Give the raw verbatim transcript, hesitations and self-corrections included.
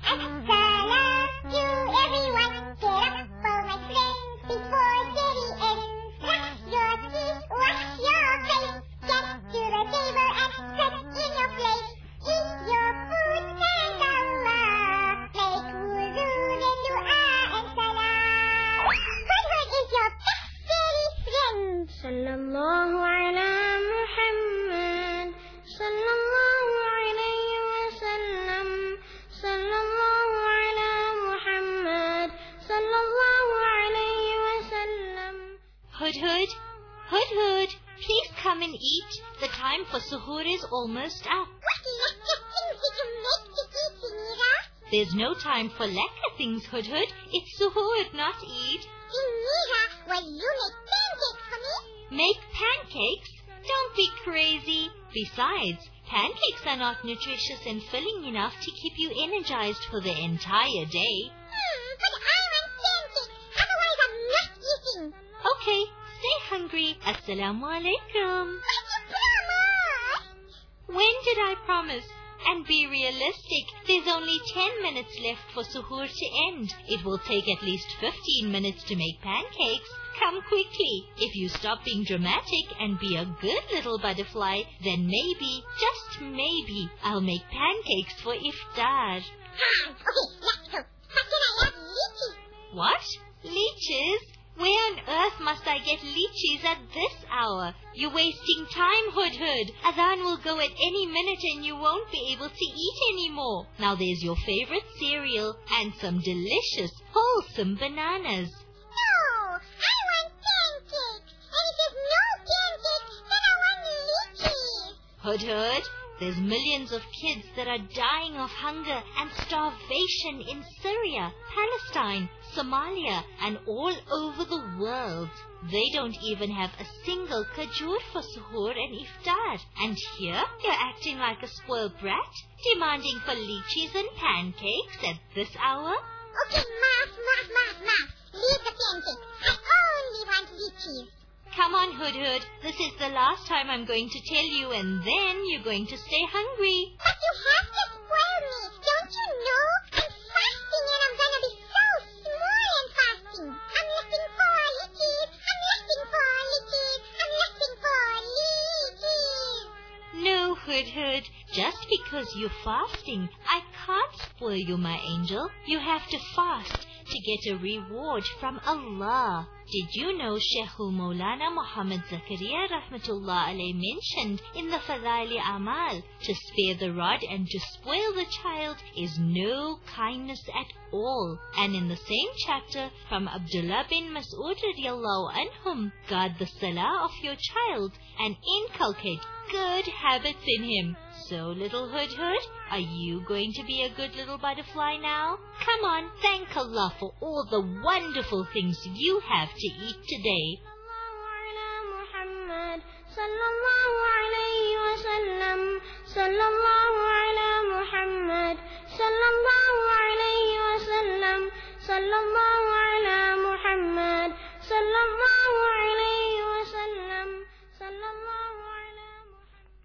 As-salam to everyone. Get up, all my friends, before day ends. Brush your teeth, wash your face. Get to the table and set in your place. Eat your food, thank Allah. Make wudu, then dua and salam. Hudhud is your best fairy friend. Sallallahu ala Muhammad. Sallallahu alayhi wa sallam. Sallallahu ala Muhammad. Sallallahu alayhi wa sallam. Hudhud, Hudhud, please come and eat. The time for suhoor is almost up. What lekker things did you make to eat, Samira? There's no time for lekker things, Hudhud. It's suhoor, not Eid. Samira, will you make pancakes for me? Make pancakes? Don't be crazy. Besides, pancakes are not nutritious and filling enough to keep you energized for the entire day. Hmm, but I want pancakes. Otherwise I'm not eating. Okay, stay hungry. Assalamu alaikum. But you promised. When did I promise? And be realistic. There's only ten minutes left for suhoor to end. It will take at least fifteen minutes to make pancakes. Come quickly. If you stop being dramatic and be a good little butterfly, then maybe, just maybe, I'll make pancakes for iftar. Fine. Okay, let's go. But can I have lychees? What? Leeches? Where on earth must I get leeches at this hour? You're wasting time, Hudhud. Adhan will go at any minute and you won't be able to eat anymore. Now there's your favorite cereal and some delicious, wholesome bananas. No, I want pancakes. And if there's no pancakes, then I want lychees. Hudhud, there's millions of kids that are dying of hunger and starvation in Syria, Palestine, Somalia, and all over the world. They don't even have a single kajur for suhoor and iftar. And here, you're acting like a spoiled brat, demanding for lychees and pancakes at this hour. Okay, Maaf, Maaf, Maaf, Maaf. Leave the pancakes. I only want lychees. Come on, Hudhud. This is the last time I'm going to tell you, and then you're going to stay hungry. But you have to spoil me. Don't you know? I'm fasting and I'm gonna be so small and fasting. I'm looking for lychees. I'm looking for lychees. I'm looking for lychees. No, Hudhud. Just because you're fasting, I can't spoil you, my angel. You have to fast to get a reward from Allah. Did you know Sheikhul Maulana Muhammad Zakaria Rahmatullah alayh mentioned in the Fadaili Amal, to spare the rod and to spoil the child is no kindness at all. And in the same chapter from Abdullah bin Mas'ud radiallahu anhum, guard the salah of your child and inculcate good habits in him. So, little Hudhud, are you going to be a good little butterfly now? Come on, thank Allah for all the wonderful things you have to eat today. Sallallahu alayhi wa sallam. Sallallahu ala Muhammad. Sallallahu alayhi wa sallam. Sallallahu ala Muhammad. Sallallahu